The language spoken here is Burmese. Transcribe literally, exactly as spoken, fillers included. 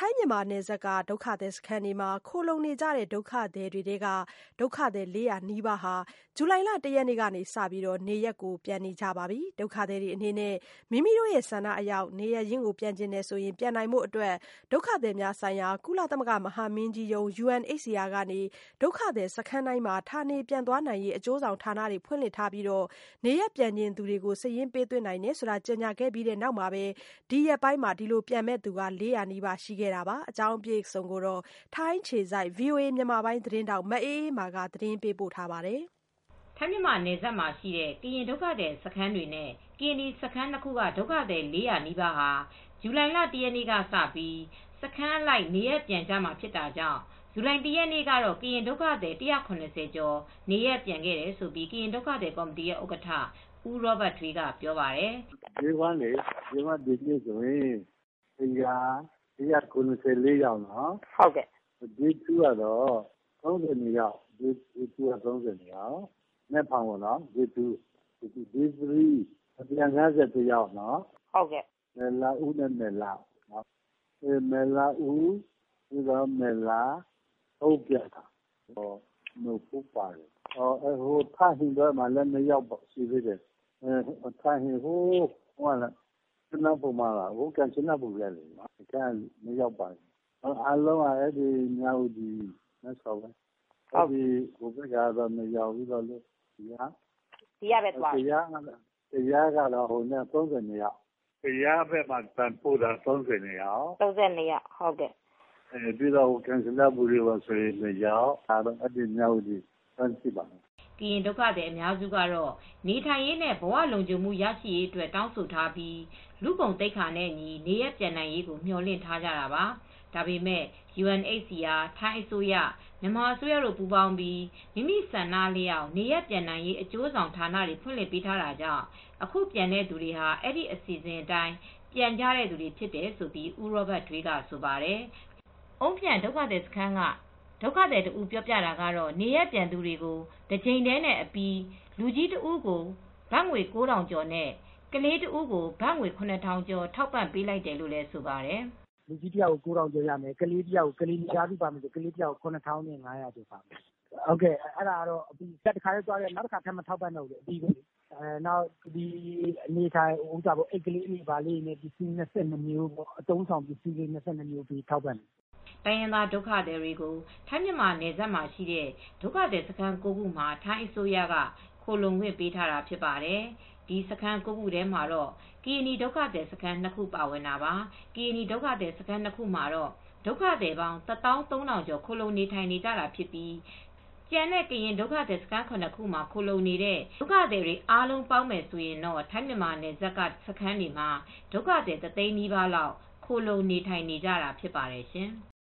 ထိုင်းမြန်မာနယ်စပ်ကဒုက္ခသည်စခန်းတွေမှာခိုလှုံနေကြတဲ့ဒုက္ခသည်တွေထဲကဒုက္ခသည်လေးရာနီးပါးဟာဇူလိုင်လတရက်နေ့ကစပြီးနေရပ်ကိုပြန်နေကြပါပြီ။ဒုက္ခသည်တွေအနေနဲ့မိမိတို့ဆန္ဒအလျောက်နေရပ်ရင်းကိုပြန်ချင်တယ်ဆိုရင်ပြန်နိုင်ဖို့အတွက်ဒုက္ခသည်များဆိုင်ရာကုလသမဂ္ဂမဟာမင်းကြီးရုံး U N H C R ကနေဒုက္ခသည်စခန်းတိုင်းမှာဌာနေပြန်သွားနိုင်ရေးအကျိုးဆောင်ဌာနတွေဖွင့်လှစ်ထားပြီးနေရပ်ပြန်ချင်သူတွေကိုစာရင်းပေးသွင်းနိုင်တယ်ဆိုတာကြေညာခဲ့ပြီးနောက်မှာပဲဒီရက်ပိုင်းမှာဒီလိုပြန်မဲ့သူလေးရာနီးပါးရှိခဲ့တာပါ။အကြောင်းအပြည့်အစုံကိုထိုင်းအခြေစိုက် ဗွီအိုအေမြန်မာပိုင်းသတင်းထောက်မအေးအေးမာကသတင်းပေးပို့ထားပါတယ်။ထိုင်းမြန်မာနယ်စပ်မှာရှိတဲ့ကရင်ဒုက္ခသည်စခန်းတွေနဲ့ကရင်နီစခန်းနှစ်ခုကဒုက္ခသည်လေးရာနီးပါးဟာဇူလိုင်လတရက်နေ့ကစပြီးစခန်းအလိုက်နေရပ်ပြန်ကြမှာဖြစ်တာကြောင့်ဇူလိုင်တရက်နေ့ကတော့ကရင်ဒုက္ခသည်တစ်ရာခုနှစ်ဆယ်ကျော်နေရပ်ပြန်ခဲ့တယ်လို့ကရင်ဒုက္ခသည်ကော်မတီရဲ့ဥက္ကဋ္ဌဦးရောဘတ်ထွေးကပြောပါတယ်။ဒီဝမ်းလေဒီဝမ်းဒီနေ့ဆိုရင်တစ်ရာတစ်ရာခုနှစ်ဆယ်လေးယောက်နော်။ဟုတ်ကဲ့။ဒီသူကတော့သုံးဆယ်နှစ်ယောက်ဒီဒီသူကသုံးဆယ်နှစ်ယောက်နဲ့ဖောင်ပေါ့နော်ဒီသူဒီဒီသရီပြန်ငါးဆယ်တစ်ယောက်နော်။ဟုတ်ကဲ့။မယ်လာဦးနဲ့မယ်လာနော်။အဲမယ်လာဦးဒီတော့မယ်လာဟုတ်ပြတာဟောနှုတ်ဖူးပါတယ်ဟောအဲဟိုထားဟင်တော့မှလည်းမရောက်ပါရှိသေးတယ်အဲထားဟင်ဟိုဟောလာစနပုံမှာဟိုကန်စနပုံလဲလေနော်ကဲမရောက်ပါဘူးအလုံးအဲ့ဒီညောင်ဒီနဲ့ဆောပဲဟုတ်ပြီဟိုဘက်ကတော့မရောက်ဘူးတော့လို့ဒီဟာဒီရပဲသွားတရားတရားကတော့ဟိုနဲ့သုံးဆယ်နှစ်ယောက်တရားဘက်မှာတန်ဖို့တာသုံးဆယ်နှစ်ယောက်သုံးဆယ်နှစ်ယောက်ဟုတ်ကဲ့အဲပြီးတော့ကန်စနဘူရီဝဆိုရင်မရောက်အဲတော့အဲ့ဒီညောင်ဒီတန်စီပါကရင်ဒုက္ခသည်အများစုကတော့နေထိုင်ရေးနဲ့ဘဝလုံခြုံမှုရရှိရေးအတွက်တောင်းဆိုထားပြီးလူကုန်တိတ်ခါနဲ့ညီနေရပြန်နိုင်ရေးကိုမျှော်လင့်ထားကြတာပါ။ဒါပေမဲ့ U N H C R ထိုင်းအစိုးရမြန်မာအစိုးရတို့ပူးပေါင်းပြီးမိမိဆန္ဒလျောက်နေရပြန်နိုင်ရေးအကျိုးဆောင်ဌာနတွေဖွင့်လှစ်ပေးထားတာကြောင့်အခုပြန်တဲ့သူတွေဟာအဲ့ဒီအစီအစဉ်အတိုင်းပြန်ကြတဲ့သူတွေဖြစ်တယ်ဆိုပြီးဦးရောဘတ်ထွေးကဆိုပါတယ်။အုံးပြန်ဒုက္ခသည်စခန်းကဒုက္ခသည်တူပြောပြတာကတော့နေရပြန်သူတွေကိုတစ်ချိန်တည်းနဲ့အပြီးလူကြီးတဦးကိုဘတ်ငွေကိုးထောင်ကျော်နဲ့ကလေးတဦးကိုဘတ်ငွေခုနှစ်ထောင်ကျော်ထောက်ပံ့ပေးလိုက်တယ်လို့လည်းဆိုပါတယ်။လူကြီးတယောက်ကိုကိုးထောင်ကျော်ရမယ်ကလေးတယောက်ကလေးကြားစုပါမယ်ဆိုကလေးတယောက်ခုနှစ်ထောင်နဲ့ငါးရာကျော်ပါမယ်။ဟုတ်ကဲ့အဲ့ဒါကတော့အပြီးတစ်ခါလေးသွားတယ်နောက်တစ်ခါထပ်မထောက်ပံ့တော့ဘူးအပြီးကိုအဲနောက်ဒီအနေထိုင်ဥစ္စာပေါ့အိတ်ကလေးလေးပါလေးနဲ့ပစ္စည်း၂၂မျိုးပေါ့အတုံးဆောင်ပစ္စည်းလေး၂၂မျိုးပြီးထောက်ပံ့တယ်တိုင်းရင်းသားဒုက္ခသည်တွေကိုထိုင်းမြန်မာနယ်စပ်မှာရှိတဲ့ဒုက္ခသည်စခန်းကိုခုမှာထိုင်းအစိုးရကခိုလုံခွင့်ပေးထားတာဖြစ်ပါတယ်။ဒီစခန်းကိုခုထဲမှာတော့ကီနီဒုက္ခသည်စခန်းနှစ်ခုပါဝင်တာပါ။ကီနီဒုက္ခသည်စခန်းနှစ်ခုမှာတော့ဒုက္ခသည်ပေါင်းတစ်သောင်းသုံးထောင်ကျော်ခိုလုံနေထိုင်နေကြတာဖြစ်ပြီးကျန်တဲ့ကရင်ဒုက္ခသည်စခန်းခုနှစ်ခုမှာခိုလုံနေတဲ့ဒုက္ခသည်တွေအားလုံးပေါင်းမယ်ဆိုရင်တော့ထိုင်းမြန်မာနယ်စပ်ကစခန်းတွေမှာဒုက္ခသည်တသိန်းနီးပါးလောက်ခိုလုံနေထိုင်နေကြတာဖြစ်ပါတယ်ရှင်။